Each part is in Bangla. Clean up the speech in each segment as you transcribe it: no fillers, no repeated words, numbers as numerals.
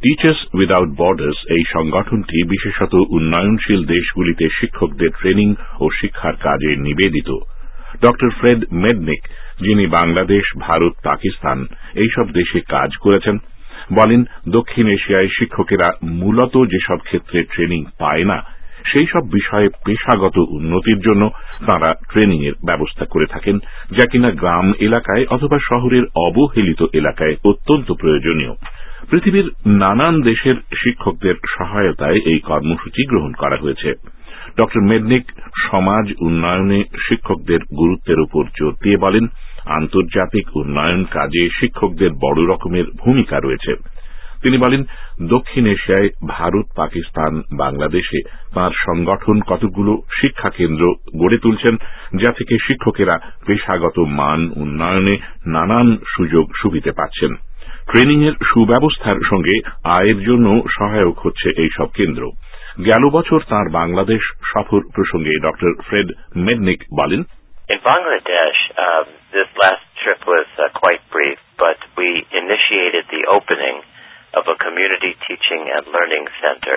টিচার্স উইদাউট বর্ডার্স এই সংগঠনটি বিশেষত উন্নয়নশীল দেশগুলিতে শিক্ষকদের ট্রেনিং ও শিক্ষার কাজে নিবেদিত। ড ফ্রেড মেডনিক, যিনি বাংলাদেশ, ভারত, পাকিস্তান এইসব দেশে কাজ করেছেন, বলেন দক্ষিণ এশিয়ায় শিক্ষকেরা মূলত যেসব ক্ষেত্রে ট্রেনিং পায় না সেই সব বিষয়ে পেশাগত উন্নতির জন্য তাঁরা ট্রেনিং এর ব্যবস্থা করে থাকেন, যা কিনা গ্রাম এলাকায় অথবা শহরের অবহেলিত এলাকায় অত্যন্ত প্রয়োজনীয়। পৃথিবীর নানান দেশের শিক্ষকদের সহায়তায় এই কর্মসূচি গ্রহণ করা হয়েছে। ড মেডনিক সমাজ উন্নয়নে শিক্ষকদের গুরুত্বের উপর জোর দিয়ে বলেন, আন্তর্জাতিক উন্নয়ন কাজে শিক্ষকদের বড় রকমের ভূমিকা রয়েছে। তিনি বলেন, দক্ষিণ এশিয়ায় ভারত, পাকিস্তান, বাংলাদেশে তাঁর সংগঠন কতগুলো শিক্ষা কেন্দ্র গড়ে তুলছেন, যা থেকে শিক্ষকেরা পেশাগত মান উন্নয়নে নানান সুযোগ সুবিধা পাচ্ছেন। ট্রেনিং এর সুব্যবস্থার সঙ্গে আয়ের জন্য সহায়ক হচ্ছে এইসব কেন্দ্র। গেল বছর তাঁর বাংলাদেশ সফর প্রসঙ্গে ড ফ্রেড মেডনিক বলেন, In Bangladesh, this last trip was quite brief, but we initiated the opening of a community teaching and learning center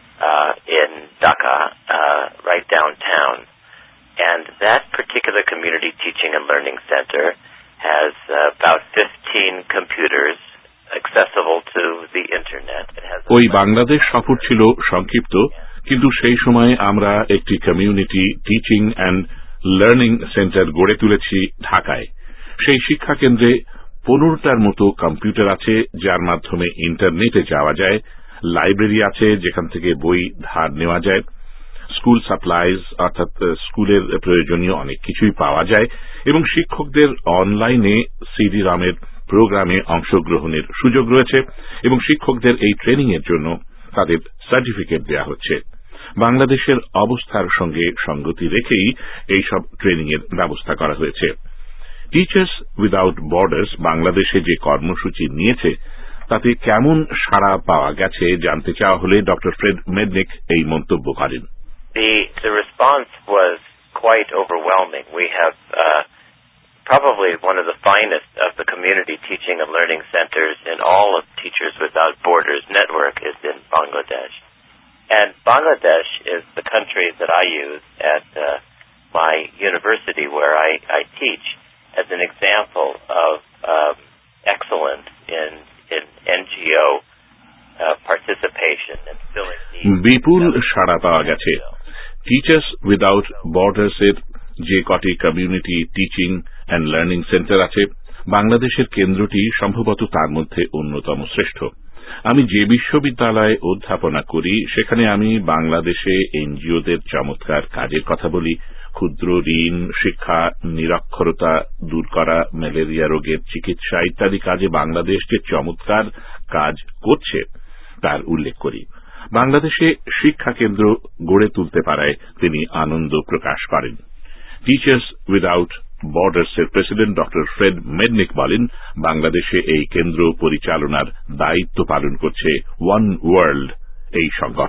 in Dhaka, right downtown. And that particular community teaching and learning center has about 15 computers accessible to the internet. ওই বাংলাদেশ সফর ছিল সংক্ষিপ্ত, কিন্তু সেই সময় আমরা একটি community teaching and learning centre গড়ে তুলেছি ঢাকায়। সেই শিক্ষা কেন্দ্রে 15টার মতো কম্পিউটার আছে, যার মাধ্যমে ইন্টারনেটে যাওয়া যায়। লাইব্রেরি আছে, যেখান থেকে বই ধার নেওয়া যায়। স্কুল সাপ্লাইজ, অর্থাৎ স্কুলের প্রয়োজনীয় অনেক কিছুই পাওয়া যায়, এবং শিক্ষকদের অনলাইনে সিডি-রমের প্রোগ্রামে অংশগ্রহণের সুযোগ রয়েছে, এবং শিক্ষকদের এই ট্রেনিং এর জন্য তাদের সার্টিফিকেট দেওয়া হচ্ছে। বাংলাদেশের অবস্থার সঙ্গে সঙ্গতি রেখেই এইসব ট্রেনিং এর ব্যবস্থা করা হয়েছে। টিচার্স উইদাউট বর্ডার্স বাংলাদেশে যে কর্মসূচি নিয়েছে তাতে কেমন সাড়া পাওয়া গেছে জানতে চাওয়া হলে ড ফ্রেড মেডনিক এই মন্তব্য করেন। The response was quite overwhelming. We have probably one of the finest of the community teaching and learning centers in all of Teachers Without Borders network is in Bangladesh. And Bangladesh is the country that I use at my university where I teach as an example of excellence in NGO participation and filling needs. বিপুল সাড়া পাওয়া গেছে। টিচার্স উইদাউট বর্ডার্স এর যে কটি community teaching and learning centre আছে, বাংলাদেশের কেন্দ্রটি সম্ভবত তার মধ্যে অন্যতম শ্রেষ্ঠ। আমি যে বিশ্ববিদ্যালয়ে অধ্যাপনা করি সেখানে আমি বাংলাদেশে এনজিওদের চমৎকার কাজের কথা বলি। ক্ষুদ্র ঋণ, শিক্ষা, নিরক্ষরতা দূর করা, ম্যালেরিয়া রোগের চিকিৎসা ইত্যাদি কাজে বাংলাদেশ যে চমৎকার কাজ করছে তার উল্লেখ করি। বাংলাদেশে শিক্ষা কেন্দ্র গড়ে তুলতে পারায় তিনি আনন্দ প্রকাশ করেন। টিচার্স উইদাউট বর্ডার্স এর প্রেসিডেন্ট ড ফ্রেড মেডনিক বলেন, বাংলাদেশে এই কেন্দ্র পরিচালনার দায়িত্ব পালন করছে ওয়ান ওয়ার্ল্ড এই সংগঠন।